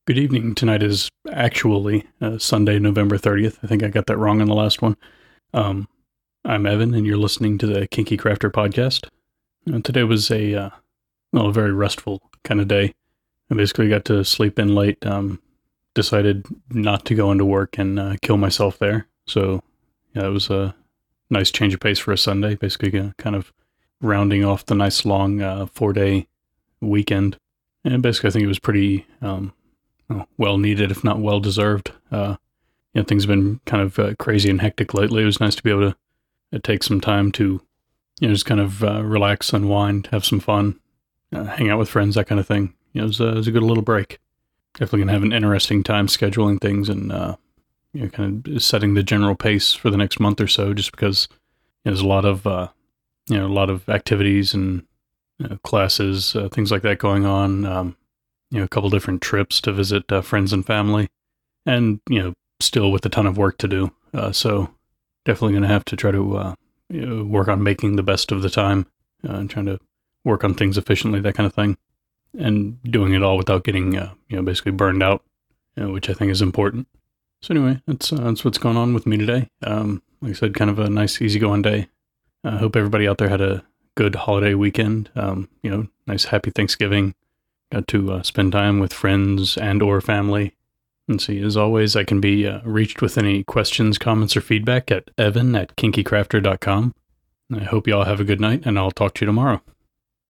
Good evening. Tonight is actually Sunday, November 30th. I think I got that wrong in the last one. Um, I'm Evan, and you're listening to the Kinky Crafter podcast. Today was a very restful kind of day. I basically got to sleep in late, decided not to go into work and kill myself there. So, yeah, it was a nice change of pace for a Sunday, basically kind of rounding off the nice long 4-day weekend. And basically, I think it was pretty well needed, if not well deserved. Things have been kind of crazy and hectic lately. It was nice to be able to take some time to, just kind of relax, unwind, have some fun, hang out with friends, that kind of thing. It was a good little break. Definitely gonna have an interesting time scheduling things and kind of setting the general pace for the next month or so. Just because there's a lot of activities and classes, things like that going on. A couple different trips to visit friends and family, and still with a ton of work to do. So definitely going to have to try to work on making the best of the time, and trying to work on things efficiently, that kind of thing, and doing it all without getting basically burned out, which I think is important. So anyway, that's what's going on with me today. Like I said, kind of a nice, easygoing day. I hope everybody out there had a good holiday weekend. Nice, happy Thanksgiving. Got to spend time with friends and or family. And see, as always, I can be reached with any questions, comments, or feedback at evan@kinkycrafter.com. I hope you all have a good night, and I'll talk to you tomorrow.